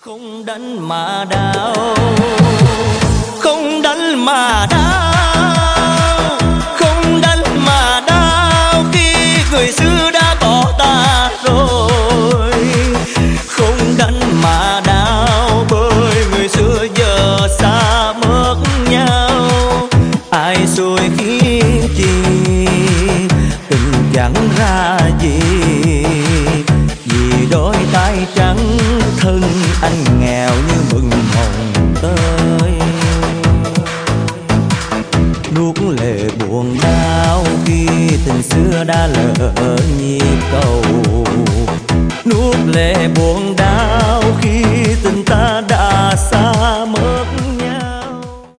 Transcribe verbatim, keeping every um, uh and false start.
Không đánh mà đau, không đánh mà đau, không đánh mà đau khi người xưa đã bỏ ta rồi. Không đánh mà đau bởi người xưa giờ xa mất nhau. Ai rồi khiến chi tình chẳng ra gì, vì đôi tay trắng thân anh nghèo như mừng hồng tơi. Nuốt lệ buồn đau khi tình xưa đã lỡ nhịp cầu. Nuốt lệ buồn đau khi tình ta đã